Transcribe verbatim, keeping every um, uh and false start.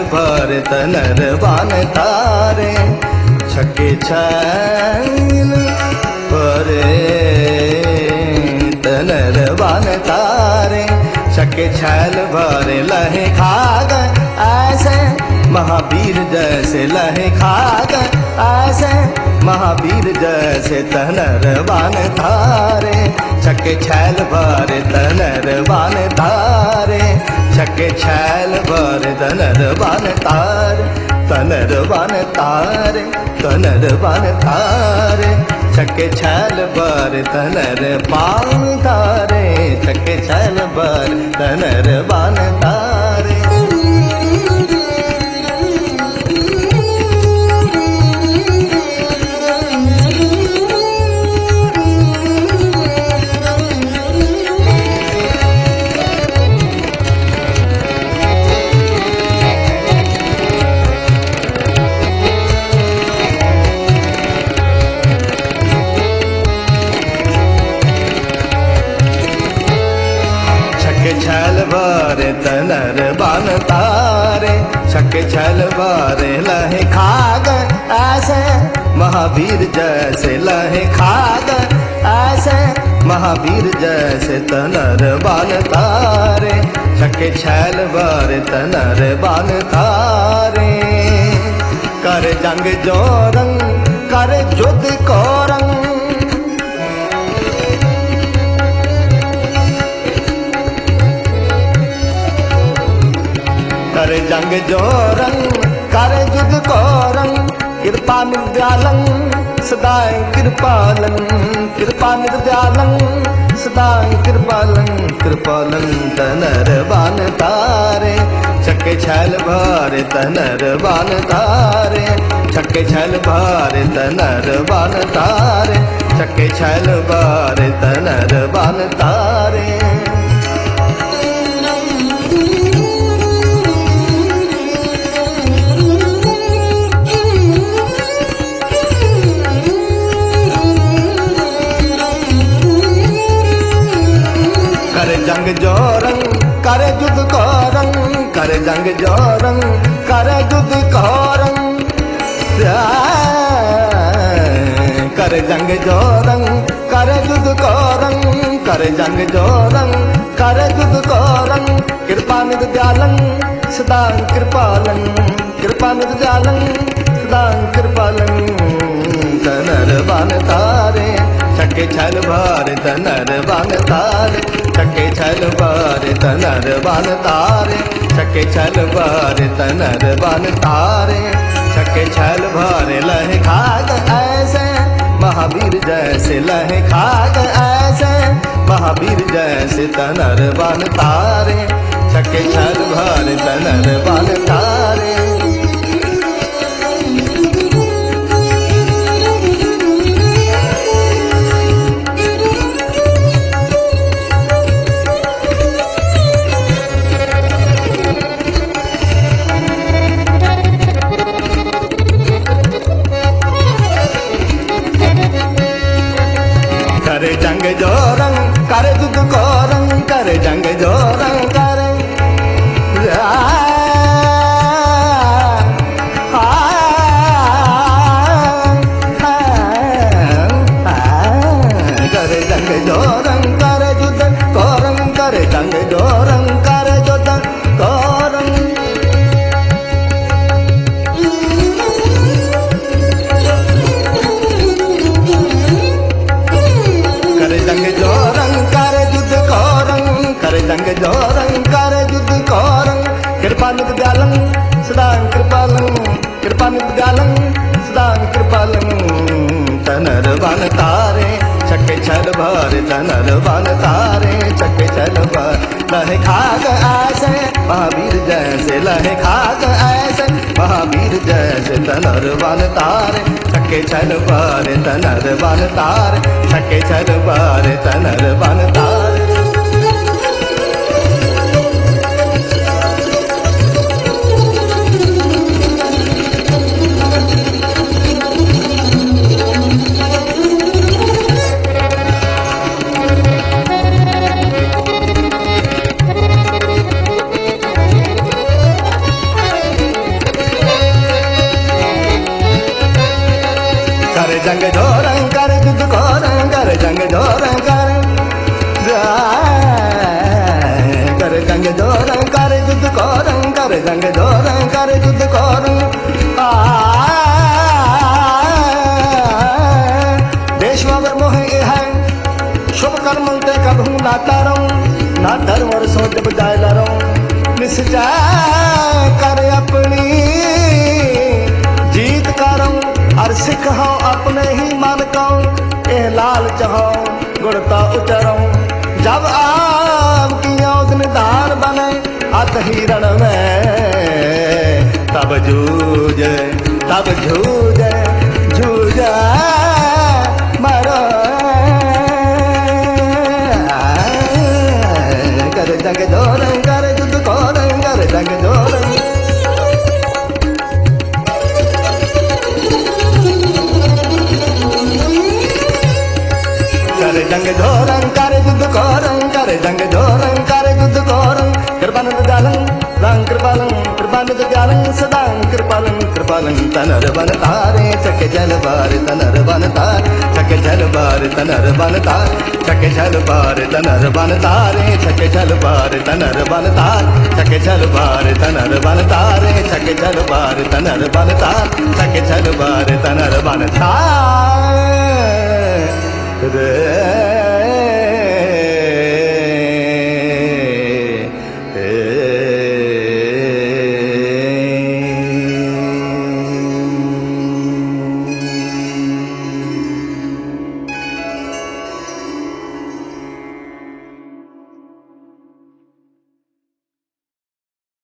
भर तनर बान तारे छके छैल भरे तनर बान तारे छके छैल भरे लहे खाग ऐसे महावीर जैसे लहे खाग ऐसे महावीर जैसे तनर बान तारे छके छैल भरे तनर बान तारे छके छैल भरे तनर बान तारे तनर बान तारे तनर बान तारे छके छैल भरे तनर बान तारे छके छैल भरे तनर बान तारे। छैल भरे तनर बान तारे छके छैल भरे लहे खाग ऐसे महावीर जैसे लहे खाग ऐसे महावीर जैसे तनर बान तारे छके छैल भरे तनर बान तारे कर जंग जोरंग कर युद्ध को रंग कर जंग जोरंग कर युद्ध को रंग कृपा निर्दयालं सदाय कृपालं कृपा निर्दयालं सदाय कृपालं कृपालं तनर बान तारे छके छैल भरे तनर बान तारे छके छैल भरे तनर बान तारे छके छैल भरे तनर बान तारे। कर जंग जोरंग कर युद्ध को रंग कर जंग जोरंग कर युद्ध को रंग कर जंग जोरंग कर युद्ध को रंग कर जंग जोरंग कर युद्ध को रंग कृपा निर्दयालं सदा कृपालं कृपा निर्दयालं सदा कृपालं तनर बान तारे छके छैल भरे तनर बान तारे छके छैल भरे तनर बान तारे छके छैल भरे तनर बान तारे छके छैल भरे लहे खाग ऐसे महावीर जैसे लहे खाग ऐसे महावीर जैसे तनर बान तारे छके छैल भरे तनर बान तारे। कर जंग जोरंग कर युद्ध को रंग कर जंग जोरंग कर कर जंग जोरंग कर युद्ध को रंग कर जंग जोरंग कर युद्ध को रंग कर जंग जोरंग कर युद्ध को रंग कर जंग जोरंग कर युद्ध को रंग कृपा निर्दयालं सदा कृपालं कृपा निर्दयालं सदा कृपालं तनर बान तारे छके छैल भरे तनर बान तारे छके छैल भरे लहे खाग ऐसे महावीर जैसे लहे खाग ऐसे महावीर जैसे तनर बान तारे छके छैल भरे तनर बान तारे छके छैल भरे तनर बान तारे। जंग जोरं कर जुद कोरं कर जंग जोरं कर कर जंग जोरं कर जुद कोरं कर जंग जोरं कर जुद कोरं देशवावर मोह है शुभ कर्म ते कभू ना तारं ना धर्म और सोच बजाय लरों निश्चय कर अपनी जीत करं और सिख हो अपने ही मन को ए लाल चाहो गुणता उचरों जब आप की निधार बने अत हिरण में तब जूझ तब जूझ जूझ मरो कर जंग जोरं कर जुद कोरं कर जंग जोरं कर जंग जोरं कर जुद कोरं कर जंग जोरं कर जुद कोरं कृपान दयालं रंग कृपालं कृपान दयालं सदा कृपालं कृपालं तनर बन तारे चक जल बार तनर बन तार चक जल बार तनर बन तार चक जल बार तनर बन तारे चक जल बार तनर बन तार चक जल बार तनर बन तारे चक जल बार तनर बन तार चक जल बार तनर बन तार रे